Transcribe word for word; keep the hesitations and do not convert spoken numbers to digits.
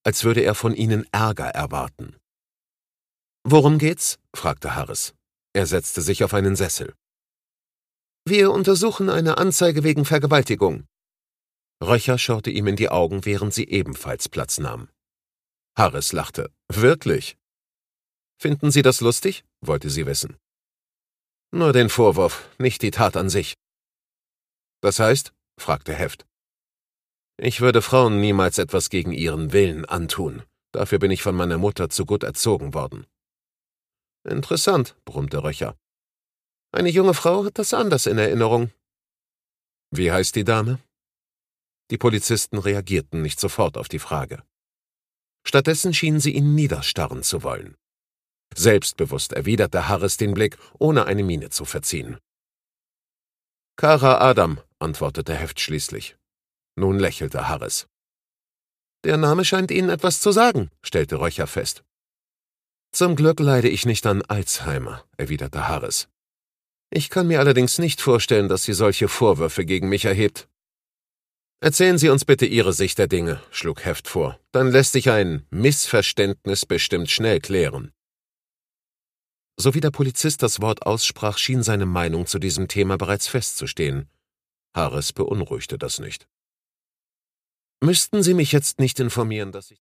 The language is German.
als würde er von ihnen Ärger erwarten. »Worum geht's?« fragte Harris. Er setzte sich auf einen Sessel. »Wir untersuchen eine Anzeige wegen Vergewaltigung.« Röcher schaute ihm in die Augen, während sie ebenfalls Platz nahm. Harris lachte. »Wirklich?« »Finden Sie das lustig?« wollte sie wissen. »Nur den Vorwurf, nicht die Tat an sich.« »Das heißt?« fragte Heft. »Ich würde Frauen niemals etwas gegen ihren Willen antun. Dafür bin ich von meiner Mutter zu gut erzogen worden.« »Interessant«, brummte Röcher. »Eine junge Frau hat das anders in Erinnerung.« »Wie heißt die Dame?« Die Polizisten reagierten nicht sofort auf die Frage. Stattdessen schienen sie ihn niederstarren zu wollen. Selbstbewusst erwiderte Harris den Blick, ohne eine Miene zu verziehen. »Kara Adam«, antwortete Heft schließlich. Nun lächelte Harris. »Der Name scheint Ihnen etwas zu sagen«, stellte Röcher fest. »Zum Glück leide ich nicht an Alzheimer«, erwiderte Harris. »Ich kann mir allerdings nicht vorstellen, dass sie solche Vorwürfe gegen mich erhebt.« »Erzählen Sie uns bitte Ihre Sicht der Dinge«, schlug Heft vor. »Dann lässt sich ein Missverständnis bestimmt schnell klären.« So wie der Polizist das Wort aussprach, schien seine Meinung zu diesem Thema bereits festzustehen. Harris beunruhigte das nicht. »Müssten Sie mich jetzt nicht informieren, dass ich